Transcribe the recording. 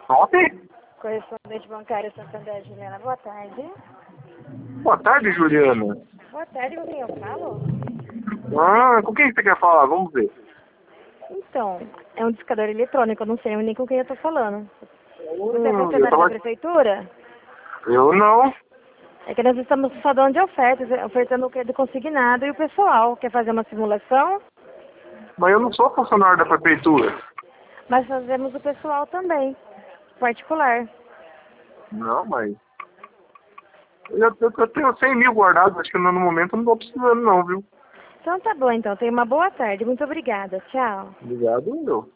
Top? Correspondente bancário Santander, Juliana. Boa tarde. Boa tarde, Juliana. Boa tarde, com quem eu falo? Ah, com quem você quer falar? Vamos ver. Então, é um discador eletrônico, eu não sei nem com quem eu tô falando. Você é eu funcionário da tava... prefeitura? Eu não. É que nós estamos no salão de ofertas, ofertando o que é do consignado e o pessoal quer fazer uma simulação, Mas eu não sou funcionário da prefeitura. mas fazemos o pessoal também, particular. Não, mas... Eu tenho 100 mil guardados, acho que no momento eu não tô precisando não, viu? Então tá bom, então. Tenha uma boa tarde. Muito obrigada. Tchau. Obrigado, meu.